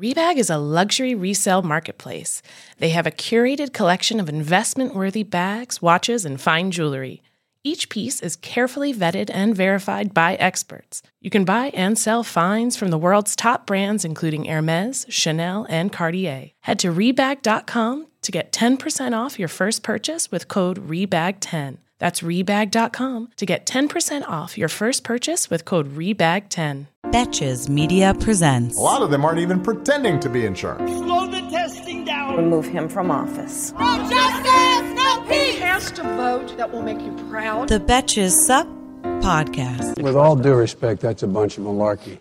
Rebag is a luxury resale marketplace. They have a curated collection of investment-worthy bags, watches, and fine jewelry. Each piece is carefully vetted and verified by experts. You can buy and sell finds from the world's top brands, including Hermes, Chanel, and Cartier. Head to Rebag.com to get 10% off your first purchase with code REBAG10. That's Rebag.com to get 10% off your first purchase with code REBAG10. Betches Media presents. A lot of them aren't even pretending to be in charge. Slow the testing down. Remove him from office. No justice, no peace. Cast a vote that will make you proud. The Betches Sup Podcast. With all due respect, that's a bunch of malarkey.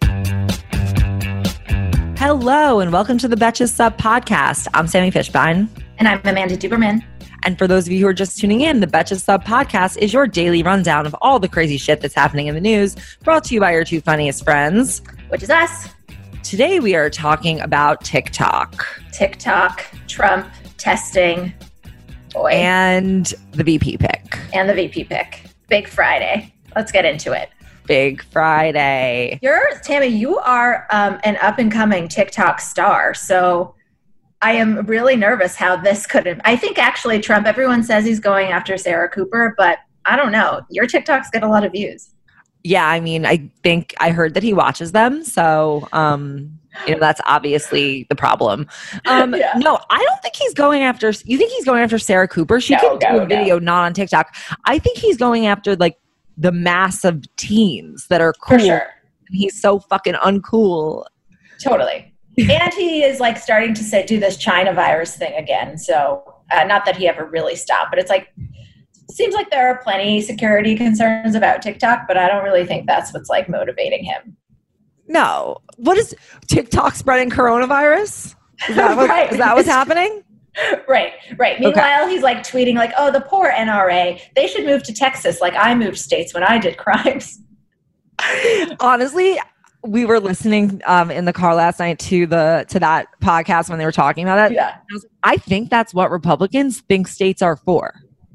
Hello, and welcome to the Betches Sup Podcast. I'm Sammy Fishbein. And I'm Amanda Duberman. And for those of you who are just tuning in, the Betches Sup Podcast is your daily rundown of all the crazy shit that's happening in the news, brought to you by your two funniest friends, which is us. Today we are talking about TikTok. TikTok, Trump, testing, boy. And the VP pick. Big Friday. Let's get into it. Big Friday. Tammy, you are an up-and-coming TikTok star, so I am really nervous how this could. I think actually Trump, everyone says he's going after Sarah Cooper, but I don't know. Your TikToks get a lot of views. Yeah, I mean, I heard that he watches them, so that's obviously the problem. Yeah. No, I don't think he's going after. You think he's going after Sarah Cooper? She can do a video not on TikTok. I think he's going after like the mass of teens that are cool. For sure. He's so fucking uncool. Totally. And he is like starting to do this China virus thing again. So not that he ever really stopped, but it's like, seems like there are plenty security concerns about TikTok, but I don't really think that's what's like motivating him. No. What is TikTok spreading coronavirus? Is that, is that what's happening? Right. Meanwhile, He's like tweeting like, oh, the poor NRA, they should move to Texas like I moved states when I did crimes. Honestly, we were listening in the car last night to that podcast when they were talking about it. Yeah. I think that's what Republicans think states are for.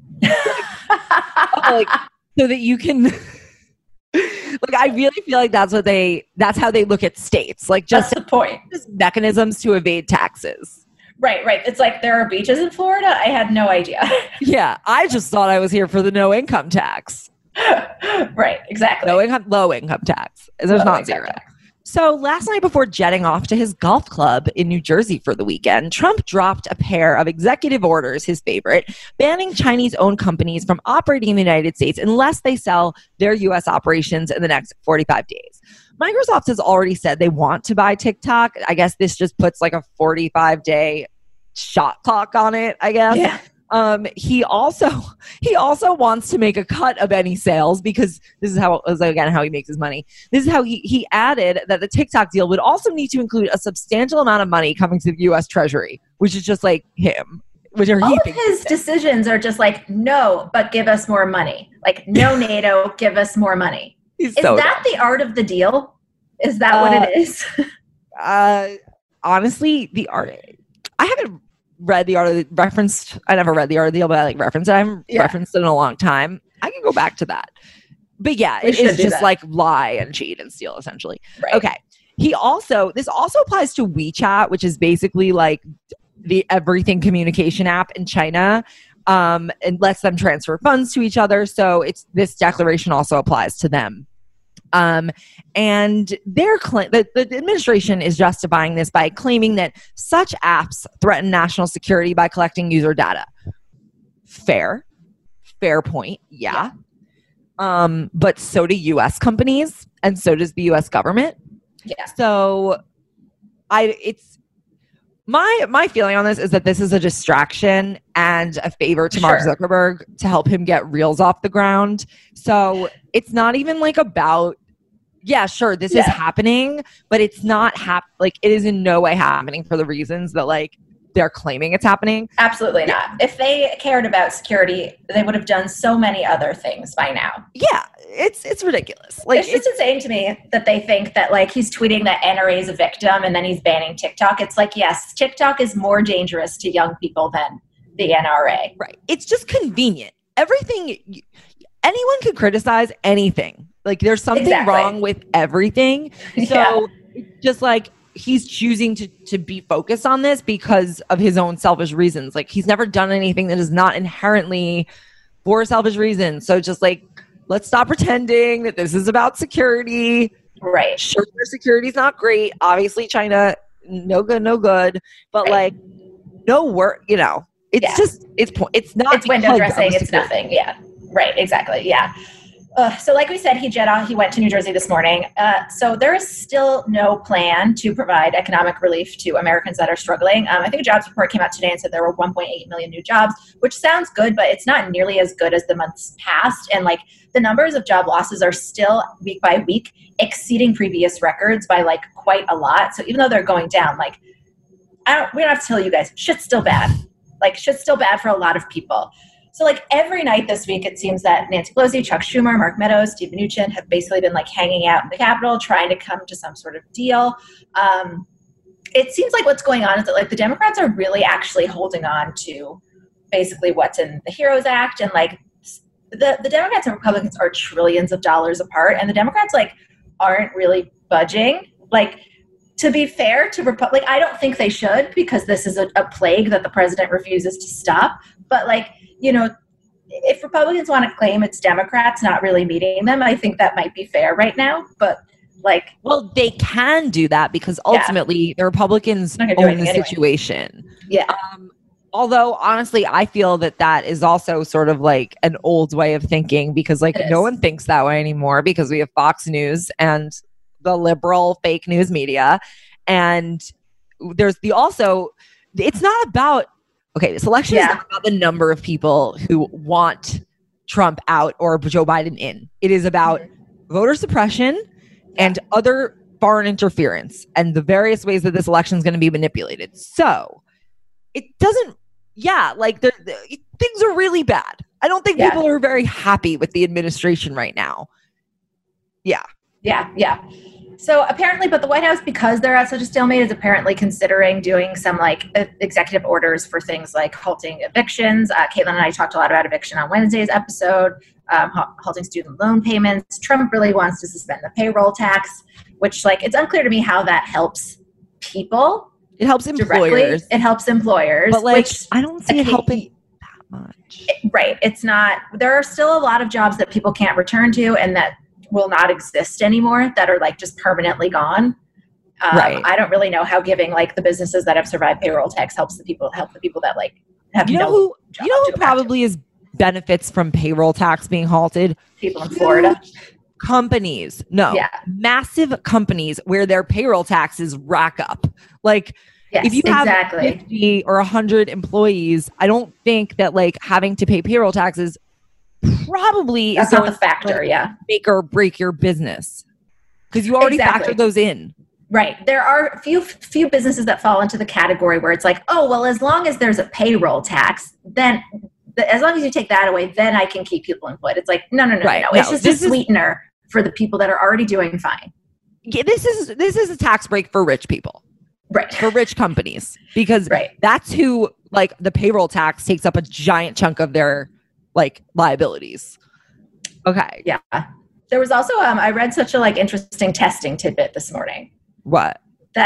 like, so that you can I really feel like that's how they look at states. Like just that's the point. Just mechanisms to evade taxes. Right. It's like there are beaches in Florida. I had no idea. Yeah. I just thought I was here for the no income tax. Right, exactly. Low income tax. There's not zero. So last night before jetting off to his golf club in New Jersey for the weekend, Trump dropped a pair of executive orders, his favorite, banning Chinese-owned companies from operating in the United States unless they sell their U.S. operations in the next 45 days. Microsoft has already said they want to buy TikTok. I guess this just puts like a 45-day shot clock on it, I guess. Yeah. He also wants to make a cut of any sales because this is how he makes his money. This is how he added that the TikTok deal would also need to include a substantial amount of money coming to the U.S. Treasury, which is just like him. All of his decisions are just like, no, but give us more money. Like, no NATO, give us more money. Is that the art of the deal? Is that what it is? Honestly, the art. I haven't read the art of the referenced. I never read the art of the deal, but I referenced it. I haven't referenced it in a long time. I can go back to that. But yeah, it is just like lie and cheat and steal essentially. Right. Okay. This also applies to WeChat, which is basically like the everything communication app in China, and lets them transfer funds to each other. So this declaration also applies to them. And the administration is justifying this by claiming that such apps threaten national security by collecting user data. Fair point. Yeah. But so do U.S. companies, and so does the U.S. government. Yeah. So my feeling on this is that this is a distraction and a favor to Mark Zuckerberg to help him get Reels off the ground. So it's not even like about, this is happening, but it's not it is in no way happening for the reasons that like they're claiming it's happening. Absolutely not. If they cared about security, they would have done so many other things by now. Yeah, it's ridiculous. Like it's just insane to me that they think that like he's tweeting that NRA is a victim and then he's banning TikTok. It's like, yes, TikTok is more dangerous to young people than the NRA. Right. It's just convenient. Anyone could criticize anything. Like there's something wrong with everything. So just like, he's choosing to be focused on this because of his own selfish reasons. Like, he's never done anything that is not inherently for selfish reasons. So just like, let's stop pretending that this is about security. Right. Sure, their security is not great. Obviously, China, no good. But like, no work. You know, it's just it's not. It's window dressing. It's nothing. Yeah. Right. Exactly. Yeah. So like we said, he went to New Jersey this morning. So there is still no plan to provide economic relief to Americans that are struggling. I think a jobs report came out today and said there were 1.8 million new jobs, which sounds good, but it's not nearly as good as the months past. And like the numbers of job losses are still week by week exceeding previous records by like quite a lot. So even though they're going down, like we don't have to tell you guys, shit's still bad. Like shit's still bad for a lot of people. So like every night this week, it seems that Nancy Pelosi, Chuck Schumer, Mark Meadows, Steve Mnuchin have basically been like hanging out in the Capitol, trying to come to some sort of deal. It seems like what's going on is that like the Democrats are really actually holding on to basically what's in the HEROES Act. And like the Democrats and Republicans are trillions of dollars apart. And the Democrats like aren't really budging. Like, to be fair to Republic, I don't think they should, because this is a plague that the president refuses to stop. But like, you know, if Republicans want to claim it's Democrats not really meeting them, I think that might be fair right now. But like, well, they can do that because ultimately the Republicans own the situation. Yeah. Although honestly, I feel that is also sort of like an old way of thinking, because like no one thinks that way anymore, because we have Fox News and the liberal fake news media. And there's it's not about, this election is not about the number of people who want Trump out or Joe Biden in. It is about voter suppression and other foreign interference and the various ways that this election is going to be manipulated. So it doesn't, things are really bad. I don't think people are very happy with the administration right now. Yeah. So apparently, but the White House, because they're at such a stalemate, is apparently considering doing some like executive orders for things like halting evictions. Caitlin and I talked a lot about eviction on Wednesday's episode, halting student loan payments. Trump really wants to suspend the payroll tax, which like, it's unclear to me how that helps people. It helps employers. Directly. It helps employers. But like, I don't see it helping that much. Right. It's not, there are still a lot of jobs that people can't return to and that will not exist anymore, that are like just permanently gone. Right. I don't really know how giving like the businesses that have survived payroll tax help the people that like have who probably is benefits from payroll tax being halted? People in Florida. Companies. Massive companies where their payroll taxes rack up. Like if you have 50 or 100 employees, I don't think that like having to pay payroll taxes probably that's not the factor, make or break your business, because you already factored those in. Right. There are few businesses that fall into the category where it's like, oh, well, as long as there's a payroll tax, then as long as you take that away, then I can keep people employed. It's like, no. It's just a sweetener for the people that are already doing fine. Yeah, this is a tax break for rich people. Right. For rich companies, because that's who like the payroll tax takes up a giant chunk of their like liabilities. Okay. Yeah. There was also, I read such a like interesting testing tidbit this morning. What?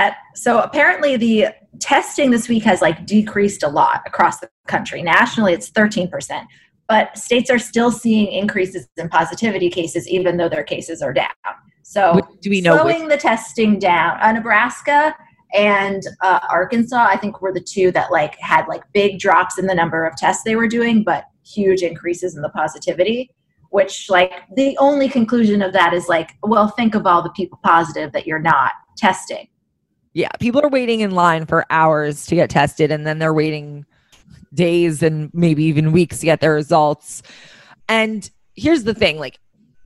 So apparently the testing this week has like decreased a lot across the country. Nationally, it's 13%, but states are still seeing increases in positivity cases, even though their cases are down. So do we know slowing the testing down? Nebraska and Arkansas, I think, were the two that like had like big drops in the number of tests they were doing, but huge increases in the positivity, which like the only conclusion of that is like, well, think of all the people positive that you're not testing. Yeah. People are waiting in line for hours to get tested, and then they're waiting days and maybe even weeks to get their results. And here's the thing, like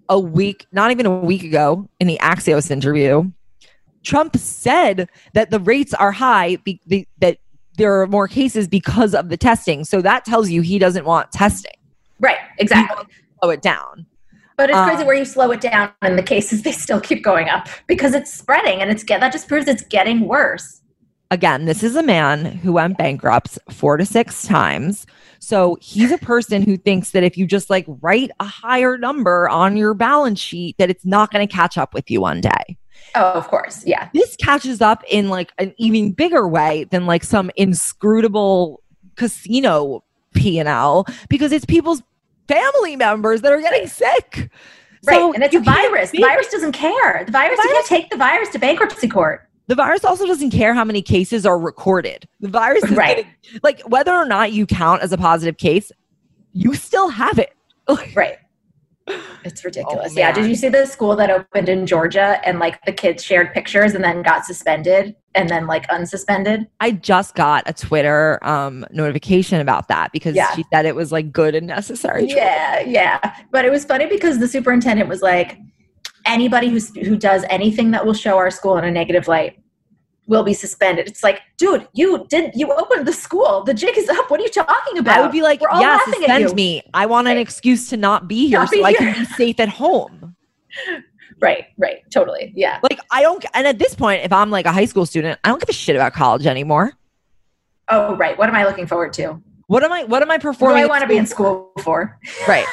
not even a week ago in the Axios interview, Trump said that the rates are high, that there are more cases because of the testing. So that tells you he doesn't want testing. Right, exactly. Slow it down. But it's crazy where you slow it down and the cases, they still keep going up because it's spreading, and that just proves it's getting worse. again, this is a man who went bankrupt 4 to 6 times. So he's a person who thinks that if you just like write a higher number on your balance sheet, that it's not going to catch up with you one day. Oh, of course. Yeah. This catches up in like an even bigger way than like some inscrutable casino P&L, because it's people's family members that are getting sick. Right. So and it's a virus. The virus doesn't care. You can't take the virus to bankruptcy court. The virus also doesn't care how many cases are recorded. The virus is right. Like whether or not you count as a positive case, you still have it. Right. It's ridiculous. Oh, yeah. Did you see the school that opened in Georgia and like the kids shared pictures and then got suspended and then like unsuspended? I just got a Twitter notification about that because she said it was like good and necessary. Yeah. But it was funny because the superintendent was like, anybody who does anything that will show our school in a negative light will be suspended. It's like, dude, you opened the school. The jig is up. What are you talking about? I would be like, yeah, suspend me. I want an excuse to not be here so I can be safe at home. Right. Totally. Yeah. Like and at this point, if I'm like a high school student, I don't give a shit about college anymore. Oh, right. What am I looking forward to? What am I performing? What do I want to be in school for? Right.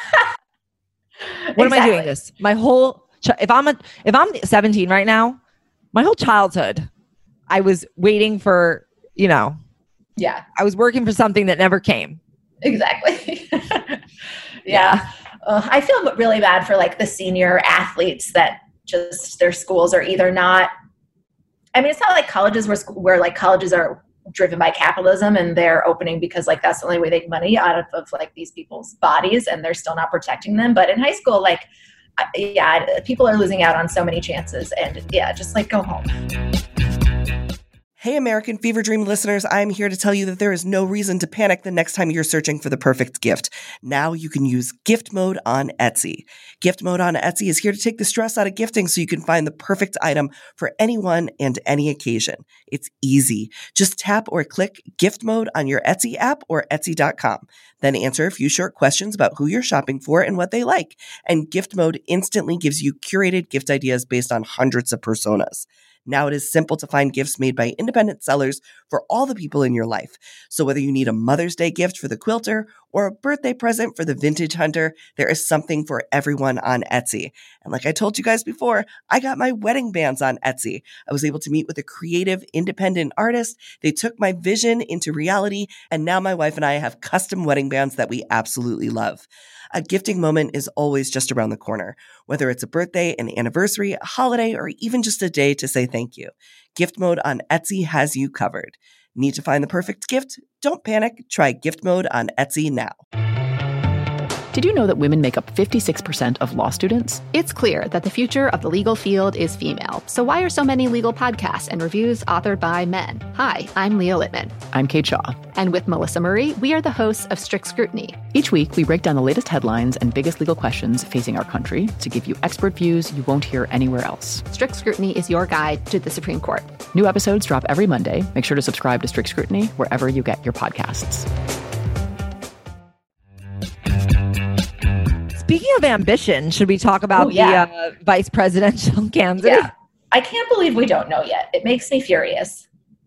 What am I doing this? My whole, if I'm 17 right now, my whole childhood, I was waiting for, I was working for something that never came. Exactly. Yeah. I feel really bad for like the senior athletes that just their schools are either not, I mean, it's not like colleges where like colleges are driven by capitalism and they're opening because like that's the only way they make money out of like these people's bodies and they're still not protecting them. But in high school, like, people are losing out on so many chances and just like go home. Hey, American Fever Dream listeners, I'm here to tell you that there is no reason to panic the next time you're searching for the perfect gift. Now you can use gift mode on Etsy. Gift mode on Etsy is here to take the stress out of gifting so you can find the perfect item for anyone and any occasion. It's easy. Just tap or click gift mode on your Etsy app or Etsy.com. Then answer a few short questions about who you're shopping for and what they like. And gift mode instantly gives you curated gift ideas based on hundreds of personas. Now it is simple to find gifts made by independent sellers for all the people in your life. So whether you need a Mother's Day gift for the quilter or a birthday present for the vintage hunter, there is something for everyone on Etsy. And like I told you guys before, I got my wedding bands on Etsy. I was able to meet with a creative, independent artist. They took my vision into reality, and now my wife and I have custom wedding bands that we absolutely love. A gifting moment is always just around the corner, whether it's a birthday, an anniversary, a holiday, or even just a day to say thank you. Gift mode on Etsy has you covered. Need to find the perfect gift? Don't panic. Try gift mode on Etsy now. Did you know that women make up 56% of law students? It's clear that the future of the legal field is female. So why are so many legal podcasts and reviews authored by men? Hi, I'm Leah Littman. I'm Kate Shaw. And with Melissa Murray, we are the hosts of Strict Scrutiny. Each week, we break down the latest headlines and biggest legal questions facing our country to give you expert views you won't hear anywhere else. Strict Scrutiny is your guide to the Supreme Court. New episodes drop every Monday. Make sure to subscribe to Strict Scrutiny wherever you get your podcasts. Speaking of ambition, should we talk about the vice presidential candidate? Yeah. I can't believe we don't know yet. It makes me furious.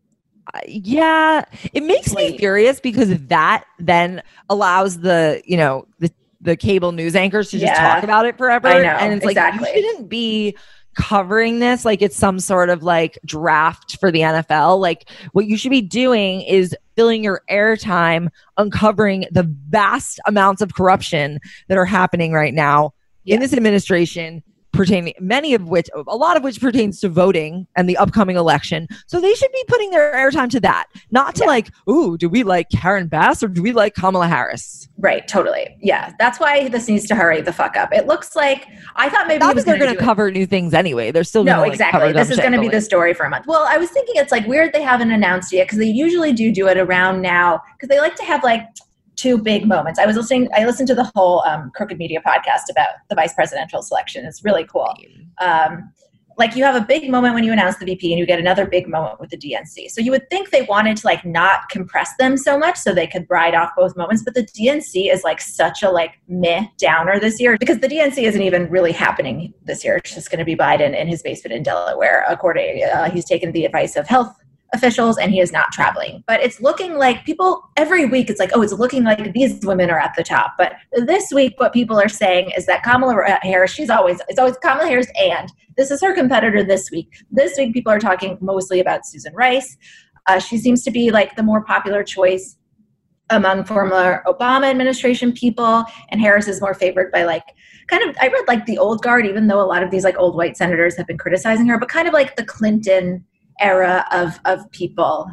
It makes me furious because that then allows the cable news anchors to just talk about it forever. I know, and it's like, you shouldn't be covering this like it's some sort of like draft for the NFL. Like what you should be doing is filling your airtime uncovering the vast amounts of corruption that are happening right now in this administration, a lot of which pertains to voting and the upcoming election. So they should be putting their airtime to that, not to like, ooh, do we like Karen Bass or do we like Kamala Harris? Right, totally. Yeah, that's why this needs to hurry the fuck up. It looks like, I thought maybe they're going to cover new things anyway. They're still going to exactly. This is going to be the story for a month. Well, I was thinking it's like weird they haven't announced yet because they usually do it around now because they like to have like two big moments. I listened to the whole Crooked Media podcast about the vice presidential selection. It's really cool. Like you have a big moment when you announce the VP and you get another big moment with the DNC. So you would think they wanted to like not compress them so much so they could ride off both moments. But the DNC is like such a like meh downer this year because the DNC isn't even really happening this year. It's just going to be Biden in his basement in Delaware. According, he's taken the advice of health officials, and he is not traveling. But it's looking like people every week, it's like, oh, it's looking like these women are at the top. But this week, what people are saying is that Kamala Harris, it's always Kamala Harris, and this is her competitor this week. This week, people are talking mostly about Susan Rice. She seems to be like the more popular choice among former Obama administration people, and Harris is more favored by like kind of, I read like the old guard, even though a lot of these like old white senators have been criticizing her, but kind of like the Clinton era of people.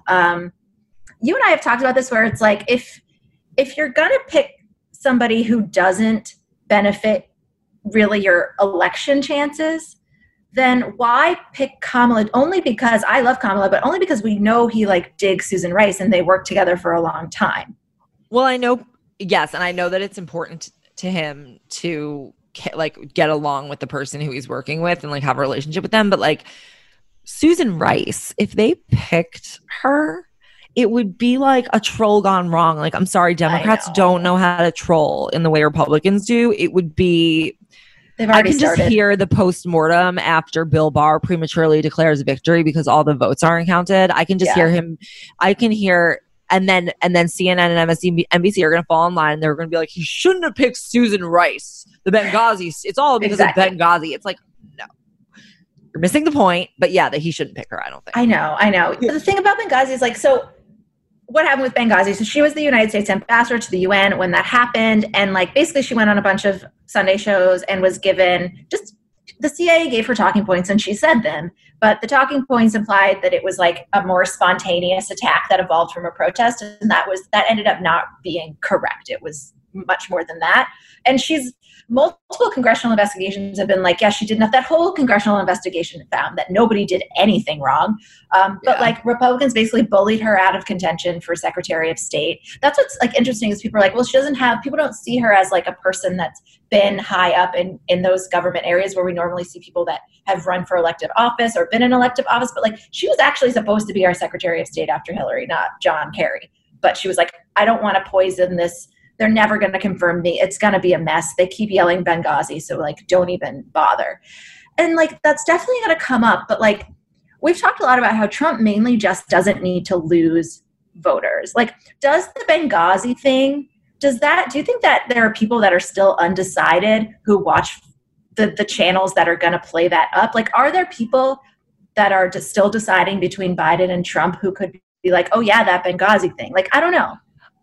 You and I have talked about this where it's like, if you're going to pick somebody who doesn't benefit really your election chances, then why pick Kamala? Only because I love Kamala, but only because we know he like digs Susan Rice and they worked together for a long time. Well, I know, yes, and I know that it's important to him to like get along with the person who he's working with and like have a relationship with them. But like Susan Rice, if they picked her, it would be like a troll gone wrong. Like, I'm sorry, Democrats don't know how to troll in the way Republicans do. It would be, I can just hear the post-mortem after Bill Barr prematurely declares victory because all the votes aren't counted. I can just hear him. I can hear, and then CNN and MSNBC are going to fall in line and they're going to be like, he shouldn't have picked Susan Rice, the Benghazi. It's all because of Benghazi. It's like, no. You're missing the point, but yeah, that he shouldn't pick her, I don't think. I know. The thing about Benghazi is like, so what happened with Benghazi? So she was the United States ambassador to the UN when that happened. And like, basically she went on a bunch of Sunday shows and was given the CIA gave her talking points and she said them, but the talking points implied that it was like a more spontaneous attack that evolved from a protest. And that ended up not being correct. It was much more than that. And multiple congressional investigations have been like, yeah, she did not. That whole congressional investigation found that nobody did anything wrong. But like Republicans basically bullied her out of contention for Secretary of State. That's what's like interesting is people are like, well, people don't see her as like a person that's been high up in those government areas where we normally see people that have run for elective office or been in elective office. But like, she was actually supposed to be our Secretary of State after Hillary, not John Kerry. But she was like, I don't want to poison this. They're never going to confirm me. It's going to be a mess. They keep yelling Benghazi. So like, don't even bother. And like, that's definitely going to come up. But like, we've talked a lot about how Trump mainly just doesn't need to lose voters. Like, does the Benghazi thing, do you think that there are people that are still undecided who watch the channels that are going to play that up? Like, are there people that are just still deciding between Biden and Trump who could be like, oh yeah, that Benghazi thing? Like, I don't know.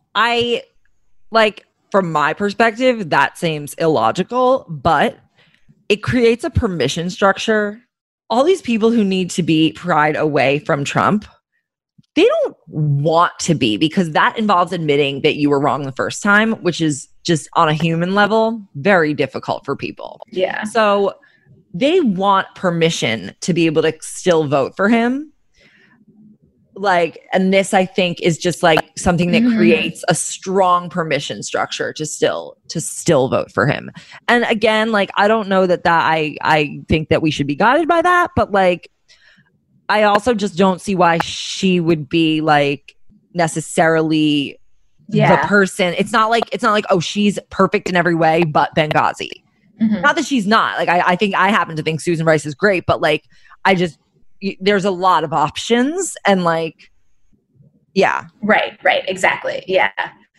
Like, from my perspective, that seems illogical, but it creates a permission structure. All these people who need to be pried away from Trump, they don't want to be, because that involves admitting that you were wrong the first time, which is just on a human level, very difficult for people. Yeah. So they want permission to be able to still vote for him. Like, and this I think is just like something that creates a strong permission structure to still vote for him. And again, like, I don't know that I think that we should be guided by that, but like, I also just don't see why she would be like necessarily the person. It's not like, oh, she's perfect in every way, but Benghazi. Not that she's not. Like, I happen to think Susan Rice is great, but like, there's a lot of options and like, yeah. Right. Exactly. Yeah.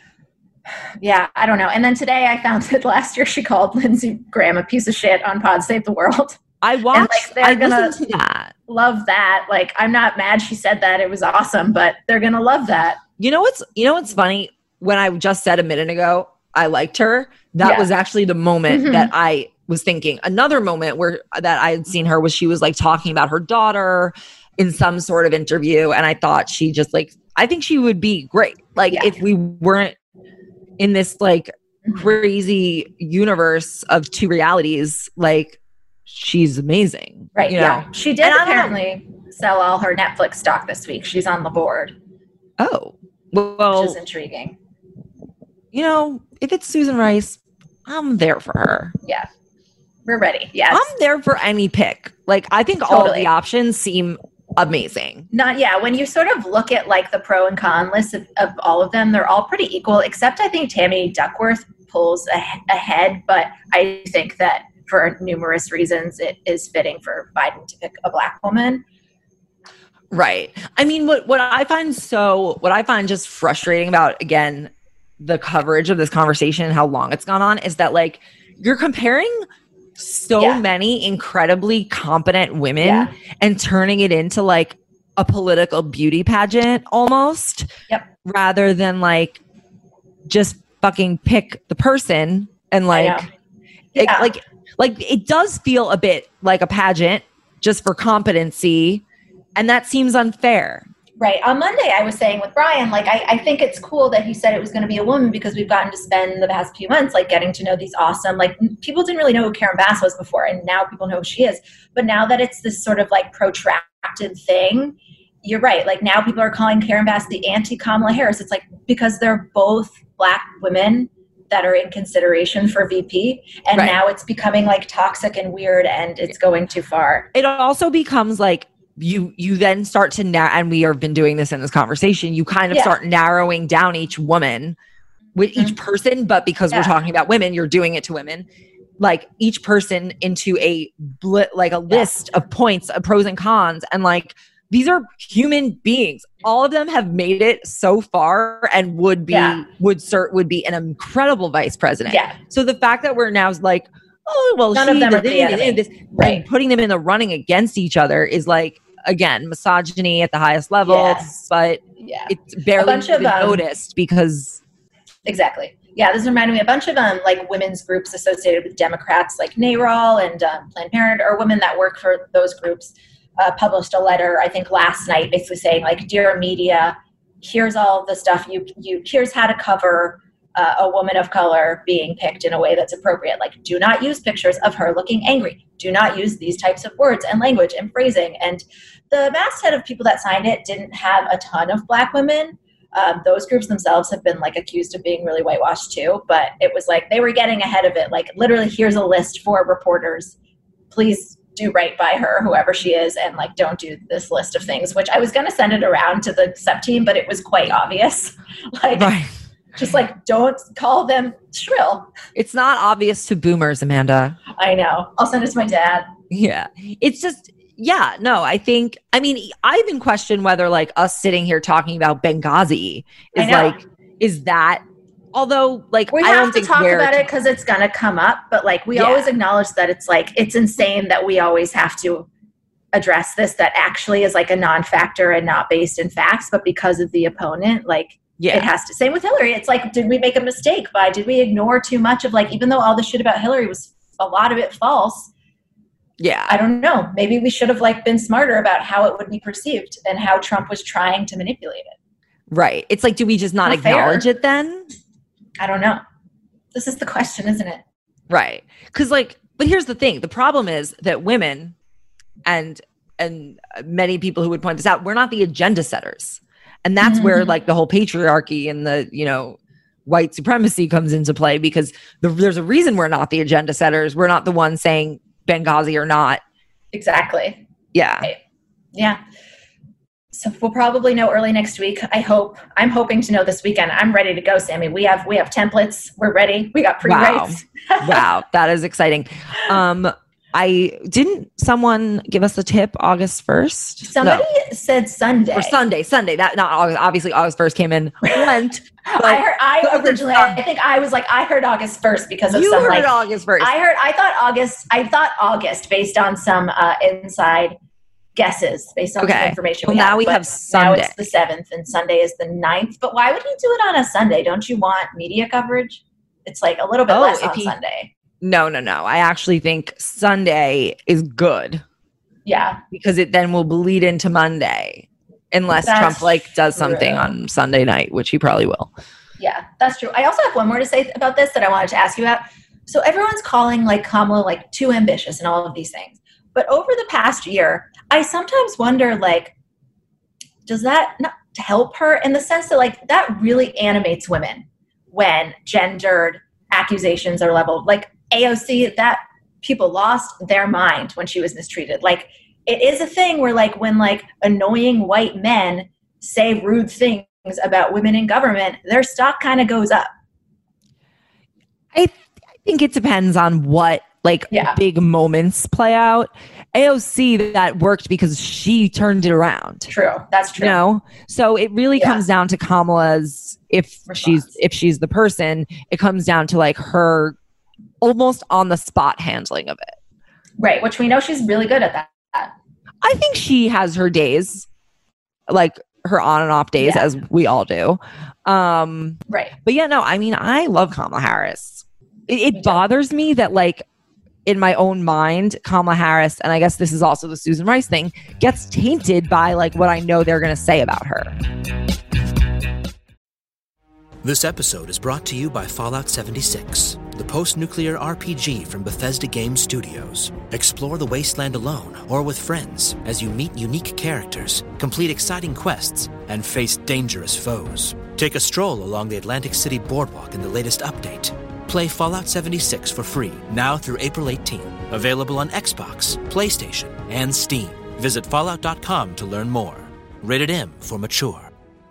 Yeah. I don't know. And then today I found that last year she called Lindsey Graham a piece of shit on Pod Save the World. I watched, I listened to that. Love that. Like, I'm not mad she said that. It was awesome, but they're going to love that. You know what's funny? When I just said a minute ago, I liked her. That was actually the moment that I was thinking. Another moment that I had seen her was she was like talking about her daughter in some sort of interview. And I thought she just like, I think she would be great. Like if we weren't in this like crazy universe of two realities, like she's amazing. Right. You know? She did apparently sell all her Netflix stock this week. She's on the board. Oh, well, which is intriguing. You know, if it's Susan Rice, I'm there for her. Yeah. We're ready. Yes. I'm there for any pick. Like, I think all of the options seem amazing. When you sort of look at like the pro and con list of all of them, they're all pretty equal, except I think Tammy Duckworth pulls ahead. But I think that for numerous reasons, it is fitting for Biden to pick a Black woman. Right. I mean, what I find just frustrating about, again, the coverage of this conversation and how long it's gone on is that, like, you're comparing so many incredibly competent women and turning it into like a political beauty pageant almost, rather than like just fucking pick the person and like, it does feel a bit like a pageant just for competency, and that seems unfair. Right. On Monday, I was saying with Brian, like, I think it's cool that he said it was going to be a woman, because we've gotten to spend the past few months, like, getting to know these awesome, like, people didn't really know who Karen Bass was before, and now people know who she is. But now that it's this sort of like protracted thing, you're right. Like, now people are calling Karen Bass the anti-Kamala Harris. It's like, because they're both Black women that are in consideration for VP, and now it's becoming like toxic and weird, and it's going too far. It also becomes like, you then start to and we have been doing this in this conversation, you kind of start narrowing down each woman with each person, but because we're talking about women, you're doing it to women, like each person into a list of points of pros and cons, and like, these are human beings. All of them have made it so far and would be an incredible vice president. So the fact that we're now like, oh, well, none of them are the enemy. And putting them in the running against each other is like, again, misogyny at the highest level, but it's barely even noticed because... Exactly. Yeah, this reminded me a bunch of like women's groups associated with Democrats, like NARAL and Planned Parenthood, or women that work for those groups, published a letter, I think last night, basically saying like, dear media, here's all the stuff here's how to cover a woman of color being picked in a way that's appropriate. Like, do not use pictures of her looking angry. Do not use these types of words and language and phrasing. And the masthead of people that signed it didn't have a ton of Black women. Those groups themselves have been like accused of being really whitewashed too, but it was like they were getting ahead of it. Like, literally, here's a list for reporters. Please do right by her, whoever she is, and like, don't do this list of things, which I was going to send it around to the sub team, but it was quite obvious. Like, just like, don't call them shrill. It's not obvious to boomers, Amanda. I know. I'll send it to my dad. Yeah. It's just, I mean, I even question whether like us sitting here talking about Benghazi is that, although like, we have to talk about it because it's going to come up, but like, we always acknowledge that it's like, it's insane that we always have to address this, that actually is like a non-factor and not based in facts, but because of the opponent, like, it has to. Same with Hillary. It's like, did we make a mistake did we ignore too much of like, even though all the shit about Hillary was a lot of it false? Yeah. I don't know. Maybe we should have like been smarter about how it would be perceived and how Trump was trying to manipulate it. Right. It's like, do we just not acknowledge it then? I don't know. This is the question, isn't it? Right. Because like, but here's the thing. The problem is that women and many people who would point this out, we're not the agenda setters. And that's where like the whole patriarchy and the, white supremacy comes into play, because there's a reason we're not the agenda setters. We're not the ones saying Benghazi or not. Exactly. Yeah. Right. Yeah. So we'll probably know early next week. I'm hoping to know this weekend. I'm ready to go, Sammy. We have templates. We're ready. We got pre-writes. Wow. That is exciting. Someone give us a tip August 1st? Somebody said Sunday. Or Sunday. That, not August. Obviously, August 1st came in. Went. I think I was like, I heard August 1st because of some like. August 1st. I thought August based on some inside guesses, based on some information. Well, now we have Sunday. Now it's the 7th and Sunday is the 9th. But why would he do it on a Sunday? Don't you want media coverage? It's like a little bit less on Sunday. No. I actually think Sunday is good. Yeah. Because it then will bleed into Monday. Unless Trump does something on Sunday night, which he probably will. Yeah, that's true. I also have one more to say about this that I wanted to ask you about. So everyone's calling like Kamala like too ambitious and all of these things. But over the past year, I sometimes wonder, like, does that not help her in the sense that like that really animates women when gendered accusations are leveled? Like AOC, that people lost their mind when she was mistreated. Like, it is a thing where like when like annoying white men say rude things about women in government, their stock kind of goes up. I think it depends on what big moments play out. AOC, that worked because she turned it around. True. That's true. You know? So it really comes down to Kamala's, if she's the person, it comes down to like her almost on the spot handling of it. Right. Which we know she's really good at that. I think she has her days, like her on and off days, as we all do. Right. But yeah, no, I mean, I love Kamala Harris. It bothers me that like, in my own mind, Kamala Harris, and I guess this is also the Susan Rice thing, gets tainted by like what I know they're going to say about her. This episode is brought to you by Fallout 76, the post-nuclear RPG from Bethesda Game Studios. Explore the wasteland alone or with friends as you meet unique characters, complete exciting quests, and face dangerous foes. Take a stroll along the Atlantic City boardwalk in the latest update. Play Fallout 76 for free now through April 18th. Available on Xbox, PlayStation, and Steam. Visit Fallout.com to learn more. Rated M for mature.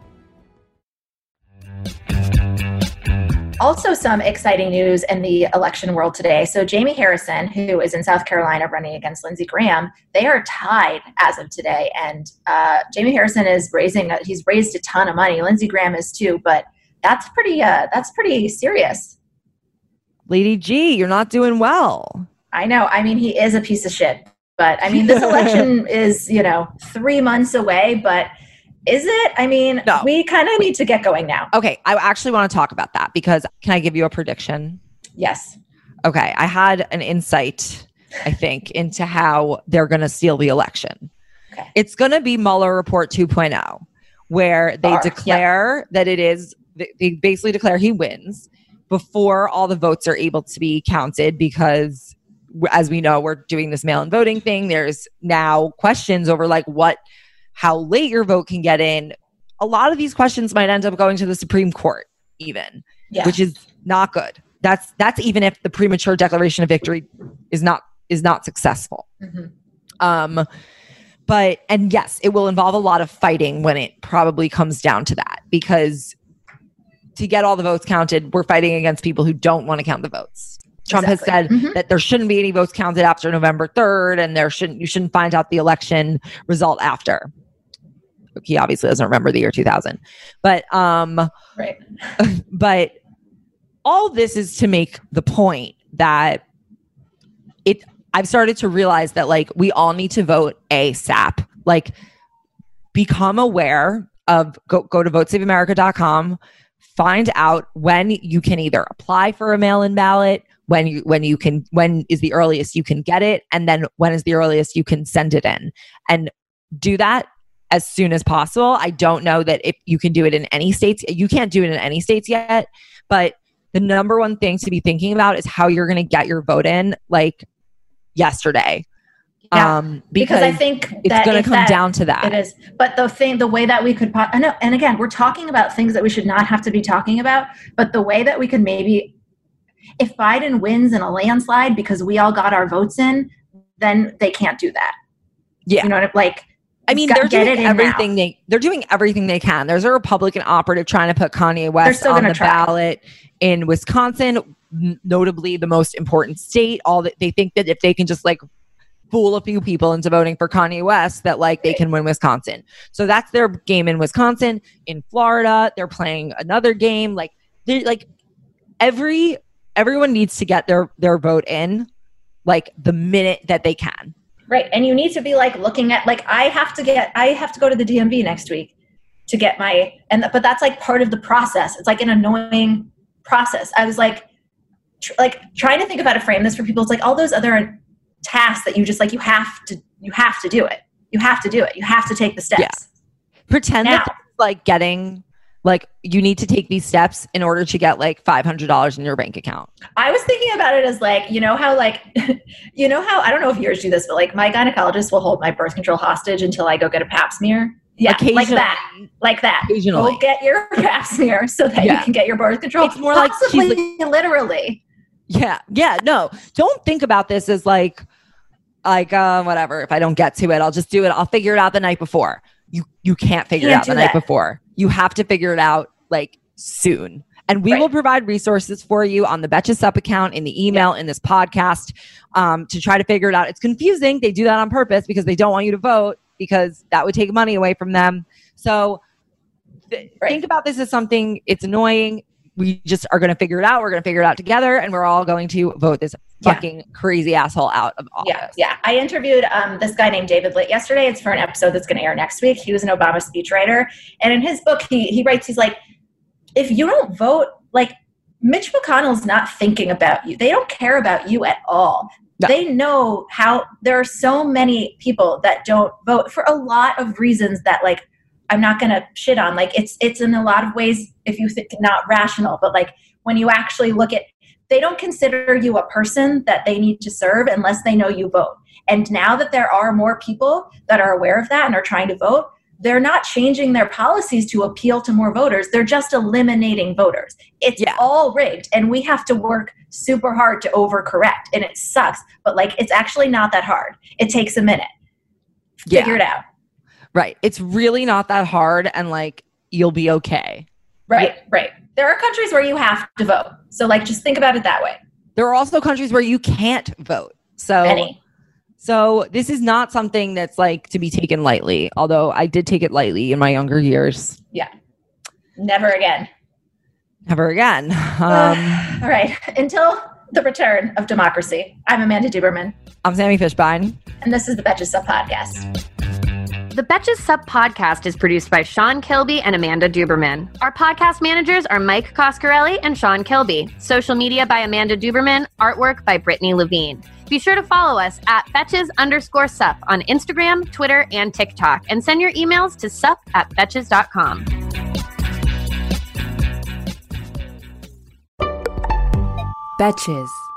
Also, some exciting news in the election world today. So Jamie Harrison, who is in South Carolina running against Lindsey Graham, they are tied as of today. And Jamie Harrison is he's raised a ton of money. Lindsey Graham is too, but that's pretty serious. Lady G, you're not doing well. I know. I mean, he is a piece of shit. But, I mean, this election is, 3 months away. But is it? I mean, no. We kind of need to get going now. Okay. I actually want to talk about that because can I give you a prediction? Yes. Okay. I had an insight, I think, into how they're going to steal the election. Okay. It's going to be Mueller Report 2.0, where they declare that it is, they basically declare he wins before all the votes are able to be counted because, as we know, we're doing this mail-in voting thing. There's now questions over like how late your vote can get in. A lot of these questions might end up going to the Supreme Court even, which is not good. That's even if the premature declaration of victory is not successful. Mm-hmm. But yes, it will involve a lot of fighting when it probably comes down to that, because to get all the votes counted, we're fighting against people who don't want to count the votes. Trump has said that there shouldn't be any votes counted after November 3rd, and you shouldn't find out the election result after. He obviously doesn't remember the year 2000. But right. But all this is to make the point that I've started to realize that like we all need to vote ASAP. Like become aware of go to votesaveamerica.com. Find out when you can either apply for a mail-in ballot, when is the earliest you can get it, and then when is the earliest you can send it in. And do that as soon as possible. I don't know that if you can do it in any states. You can't do it in any states yet, but the number one thing to be thinking about is how you're going to get your vote in like yesterday. Yeah, because I think it's going to come down to that. It is. But the way that we could, and again, we're talking about things that we should not have to be talking about, but the way that we could maybe, if Biden wins in a landslide because we all got our votes in, then they can't do that. Yeah. You know what I mean? Like, I mean, they're doing everything they're doing everything they can. There's a Republican operative trying to put Kanye West on the ballot in Wisconsin, notably the most important state. They think that if they can just like fool a few people into voting for Kanye West, that like they can win Wisconsin. So that's their game in Wisconsin. In Florida, they're playing another game. Like they everyone needs to get their vote in like the minute that they can. Right. And you need to be like looking at like I have to go to the DMV next week to get but that's like part of the process. It's like an annoying process. I was like trying to think of how to frame this for people. It's like all those other tasks that you just like you have to do it. You have to do it. You have to take the steps. Yeah. Pretend that it's like getting like you need to take these steps in order to get like $500 in your bank account. I was thinking about it as like, you know how I don't know if yours do this, but like my gynecologist will hold my birth control hostage until I go get a pap smear. Yeah, like that. Occasionally. Go get your pap smear so that you can get your birth control. It's more like she's like, literally. Yeah. No, don't think about this as like whatever. If I don't get to it, I'll just do it. I'll figure it out the night before. You can't figure it out the night before. You have to figure it out like soon. And we will provide resources for you on the Betches Sup account, in the email, in this podcast, to try to figure it out. It's confusing. They do that on purpose because they don't want you to vote, because that would take money away from them. So think about this as something, it's annoying. We just are going to figure it out. We're going to figure it out together, and we're all going to vote this fucking crazy asshole out of office. Yeah. I interviewed this guy named David Litt yesterday. It's for an episode that's going to air next week. He was an Obama speechwriter. And in his book, he writes, he's like, if you don't vote, like, Mitch McConnell's not thinking about you. They don't care about you at all. No. They know how there are so many people that don't vote for a lot of reasons that, like, I'm not going to shit on. Like, it's in a lot of ways, if you think not rational, but like when you actually look at, they don't consider you a person that they need to serve unless they know you vote. And now that there are more people that are aware of that and are trying to vote, they're not changing their policies to appeal to more voters. They're just eliminating voters. It's all rigged, and we have to work super hard to overcorrect, and it sucks. But like, it's actually not that hard. It takes a minute. Figure it out. Right. It's really not that hard, and like, you'll be okay. Right. There are countries where you have to vote. So like, just think about it that way. There are also countries where you can't vote. So this is not something that's like to be taken lightly, although I did take it lightly in my younger years. Yeah. Never again. Never again. All right. Until the return of democracy, I'm Amanda Duberman. I'm Sammy Fishbein. And this is the Betches Sup Podcast. The Betches Sup Podcast is produced by Sean Kilby and Amanda Duberman. Our podcast managers are Mike Coscarelli and Sean Kilby. Social media by Amanda Duberman. Artwork by Brittany Levine. Be sure to follow us at Betches_Sup on Instagram, Twitter, and TikTok. And send your emails to sup@betches.com. Betches.